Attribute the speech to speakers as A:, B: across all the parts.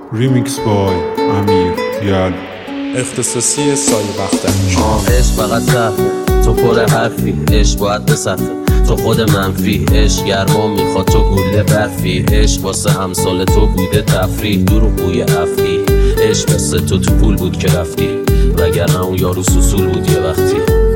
A: ریمیکس بای امیر یل
B: اختصاصی سایه بختک.
C: عشق فقط صفه، تو پر حرفی، عشق باید بصفه، تو خود منفی، عشق گرما میخواد تو گوله برفی، عشق واسه همسال تو بوده تفریح، دروغ بوی افتی، عشق قصه تو پول بود که رفتی، وگرنه اون یارو سوسول بود یه وقتی.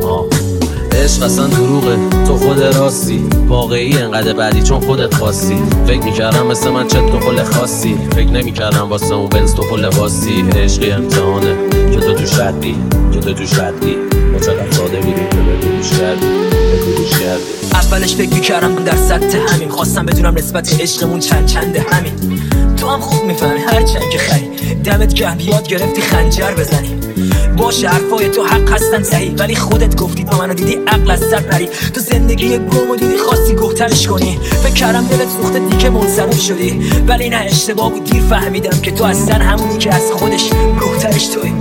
C: عشق اصلا دروغه، تو خود راستی، واقعی انقدر بعدی چون خودت خواستی. فکر میکردم مثل من چت تو خل خاصی، فکر نمیکردم واسه اون بنز تو خل واستی. عشقی امتحانه که تو توش ردی، که تو توش ردی، ما چقدر ساده بیدیم که بدونیش کردی، بدونیش کردی.
D: اولش فکر میکردم در سطح همین، خواستم بدونم نسبت عشقمون چنده همین. تو هم خوب میفهمی هرچند که خری، دمت گرم یاد گرفتی خنجر بزنی. باشه حرفای تو حق هستن صحیح، ولی خودت گفتی تا منو دیدی عقل از سر پری. تو زندگی گمو دیدی خواستی گفترش کنی، فکر کردم دلت سوخته دیگه منصرف شدی، ولی نه اشتباه بود دیر فهمیدم که تو اصلا همونی که از خودش روحترش توی.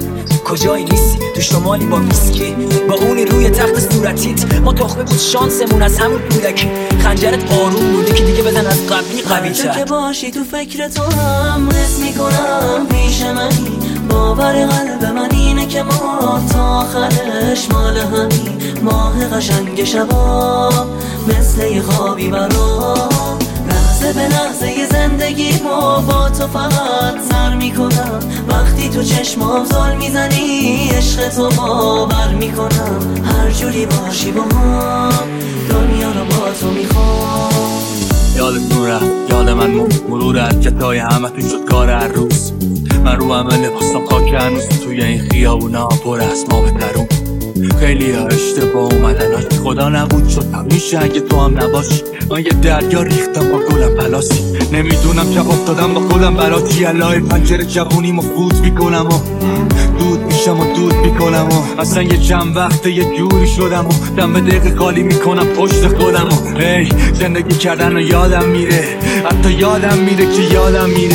D: کجایی نیستی تو شمالی با ویسکی، با اونی روی تخت صورتیت، ما تخمه بود شانسمون از همون کودکی. خنجرت آروم بودی که دیگه بزن از قبلی قوی‌تر.
E: هر جا که باشی تو فکر تو هم حس میکنم پیش منی، باور قلب من اینه که ما تا آخرش مال همین. ماه قشنگ شبا مثل یه خوابی برام، لحظه به لحظه ی زندگی ما با تو فقط سر میکنم. وقتی تو چشمام زل میزنی عشق تو باور میکنم. هر جوری باشی با هم دنیا رو با تو میخوام.
F: یادتون رفت یاد من مرور حرکتای همه تو شد کار هر روز. من رو همه لباسم خاک هنوز، توی این خیابونا پر از ما بهترون. خیلی ها اشتباه اومدن هاش خدا نبود شد همیشه اگه تو هم نباشی. من یه دریا ریختم با گلم پلاسی، نمیدونم جواب دادم با خودم براتی. علای پنجره جوونی ما فوت میکنم و دود میشم و دود میکنم و اصلا یه چند وقته یه جوری شدم و دم به دقیقه خالی میکنم پشت خودم و هی زندگی کردن و یادم میره، حتی یادم میره که یادم میره.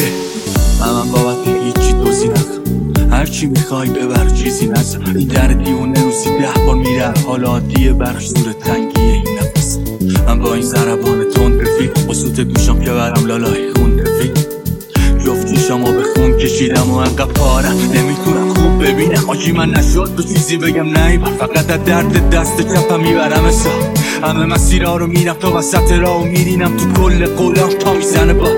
F: من بابت هیچی دوزی نخم، هرچی میخوای ببر چیزی نزن. این در دیونه روزی 10 بار میره، حالا عادیه براش زور تنگیه این نفس. من با این ضربان تند رفیق، با سوت گوشم که برم لالای خون رفیق. جفتیشمو به خون کشیدم و انقدر پارم نمیتونم خوب ببینم. آجی من نشد تو چیزی بگم نیبر، فقط از درد دست چپم میبرم حساب. همه مسیرها رو میرم تا وسط راه و میرینم تو کل قولم تا میزنه با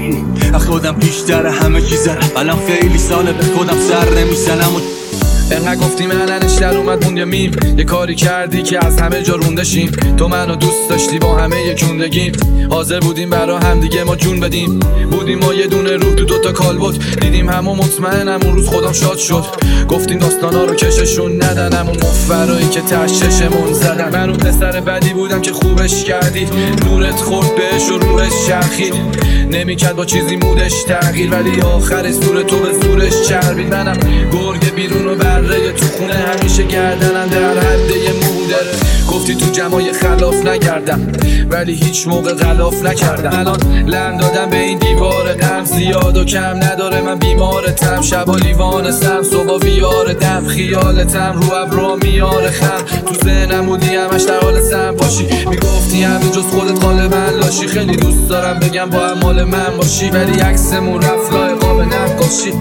F: خودم بیشتر همه چیزم. الان خیلی ساله به خودم سر نمیزنم و
G: انقدر گفتیم علنش در اومد موند یه میم. یه کاری کردی که از همه جا روندشیم، تو منو دوست داشتی با همه یکوندگیم. حاضر بودیم برا هم دیگه ما جون بدیم، بودیم ما یه دونه روح تو دوتا کالبد. دیدیم همو مطمئنم اون روز خودم شاد شد، گفتیم داستانا رو کششون ندنم. اون مفرایی که تششمون زدن، من اون پسر بدی بودم که خوبش کردی. نورت خورد بهش و روحش چرخید، نمیکرد با چیزی مودش تغییر، ولی آخر زور تو به زورش چربید. منم گرگ بیرون و بره تو خونه، همیشه گردنم در حد یه مودر. گفتی تو جمعای خلاف نکردم، ولی هیچ موقع غلاف نکردم. الان لم دادم به این دیوار غم، زیاد و کم نداره من بیمارتم. شبا لیوانستم صبح ویاردم، خیالتم رو ابرو میاره خم. تو ذهنم بودی همش در حال سم باشی، میگفتی همه جز خودت قال من لاشی. خیلی دوست دارم بگم با هم مال من باشی، ولی عکسمون رفت لای قاب نقاشی.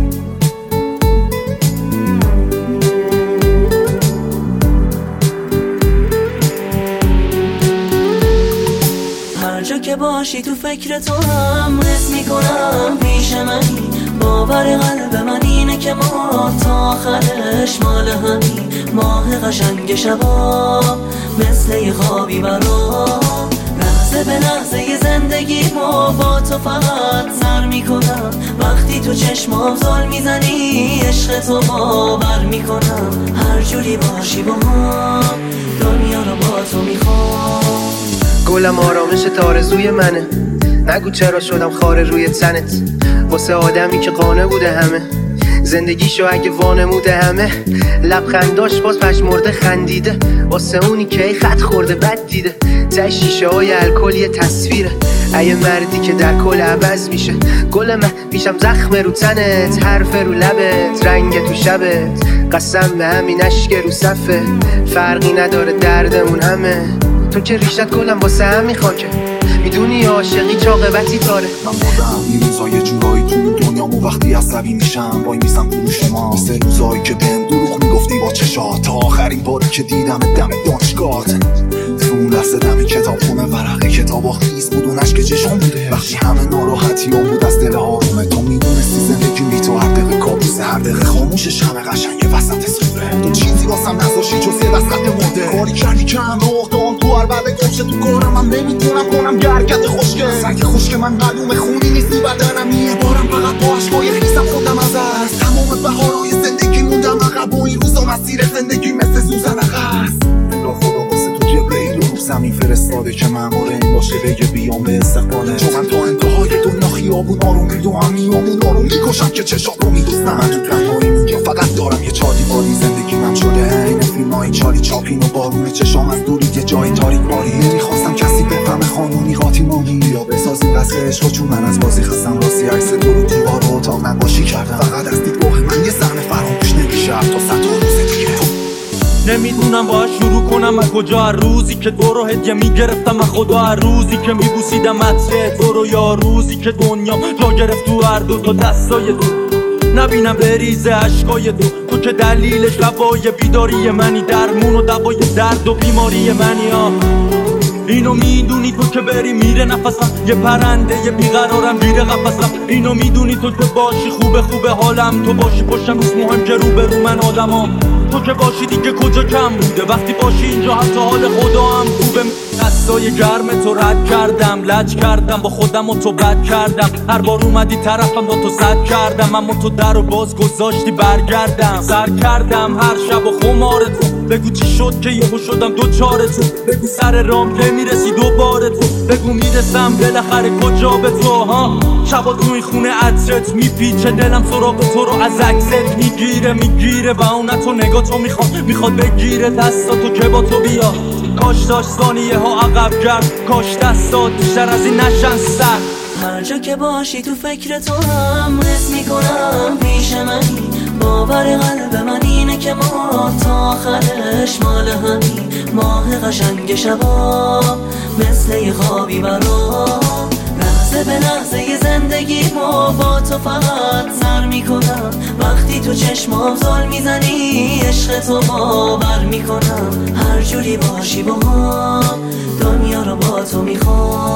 E: هر جا که باشی تو فکر تو هم حس میکنم پیش منی. باور قلب من اینه که ما تا آخرش مال همین. ماه قشنگ شبا مثل یه خوابی برام، لحظه به لحظه ی زندگی ما با تو فقط سر میکنم. وقتی تو چشمام زل میزنی عشق تو باور میکنم. هر جوری باشی با هم دنیا رو با تو میخوام.
H: گلم آرامش تارزوی منه، نگو چرا شدم خاره روی تنت. واسه آدمی که قانه بوده همه زندگیشو اگه وانموده همه. لبخنداش باز پشمرده خندیده، واسه اونی که ای خط خورده بد دیده. ته شیشه های الکل یه تصویره، ایه مردی که در کل عوض میشه. گل من میشم زخم رو تنت، حرف رو لبت، رنگ تو شبت. قسم به همین اشک رو صفه، فرقی نداره دردمون همه. تو که ریشت گلم واسه همین خاکه. میدونی عاشقی چاقبتی داره.
I: من بردم این روزا یه جورایی تو این دنیامو وقتی عصبی میشم وای میسم تو شما، مثل روزایی که بهم دروغ میگفتی با چشات، تا آخرین باری که دیدم دم دانشگاهت. تو اون لحظه دم کتابخونه ورقه کتابا خیس بود، اون اشک چشام بوده وقتی همه ناراحتیام بود از دل آرومه. تو میدونستی زندگی بی تو هر دقیقه کابوسه، هر دقیقه خاموشش همه قشنگه وسط سوره. تو چیزی واسم نذاشتی جز یه وسط مرده، کاری کردی که هم راه دام تو هر بعد گمشه تو کارم. من نمیتونم کنم گرکت خوشگه سنگ خوشگه، من قلوم خونی نیستی بدنم یه بارم فقط با عشقای خیسم خوندم از تمام بهارای زندگی موندم عقب و این روزا مسیر زندگی مثل سوزن عقص. انگار خدا واسه تو جبرئیل رو زمین فرستاده که مأمور این باشه بگه بیام به استقباله. چون من تا انتهای دنیا خیابون آروم میدوام میامون آروم میکشم که چشات رو میدوستم. من تو تنهایی اینجا فقط دارم یه چار دیواری، زندگی من شده این فیلمای چاری چاپین و بارون چشام از دوری یه جای تاریک باری. نمیخواستم کسی بفهمه خانونی قاطی موندی یا بسازی قصر عشق، چون من از بازی خستم راستی عکس تو رو دیوار و اتاق نقاشی کردم. فقط از دیدگاه من یه صحنه فراموش نمیشه تا 100 روز دیگه.
J: نمیدونم باید شروع کنم از کجا، هر روزی که تو رو هدیه میگرفتم از خدا، هر روزی که میبوسیدم عطر تو رو، یا روزی که دنیا جا گرفت تو هر دو تا دستای تو. نبینم بریزه عشقای تو که دلیلش لبای بیداری منی، درمون و دوای درد و بیماری منی. اینو میدونی تو که بری میره نفسم، یه پرنده یه بیقرارم بیره قفسم. اینو میدونی تو که باشی خوبه حالم، تو باشی پشتم روز مهم که رو به رو من آدمام. تو که باشی دیگه کجا کم بوده، وقتی باشی اینجا حتی حال خدا هم خوبه. دستای گرم تو رد کردم، لج کردم با خودم و تو بد کردم. هر بار اومدی طرفم با تو صد کردم، اما تو در و باز گذاشتی برگردم. سر کردم هر شب و خمار تو، بگو چی شد که یهو شدم دوچار تو. بگو سر رام که میرسی دوباره تو، بگو میرسم بالاخره کجا به تو. ها شبا تو این خونه عطرت میپیچه، دلم سراغ تو رو از عکست میگیره و اون تو نگاه تو میخواد بگیره دستاتو که با تو بیا. کاش داشت ثانیه ها عقب کرد، کاش دستات بیشتر از این نشن سر.
E: هر جا که باشی تو فکر تو هم حس میکنم پیش منی، باور قلب من اینه که ما تا آخرش مال همین. ماه قشنگ شبا مثل یه خوابی برام، لحظه به لحظه یه زندگی ما با تو فقط سر میکنم. وقتی تو چشمام زل میزنی عشق تو باور میکنم. هر جوری باشی با هم دنیا رو با تو میخوام.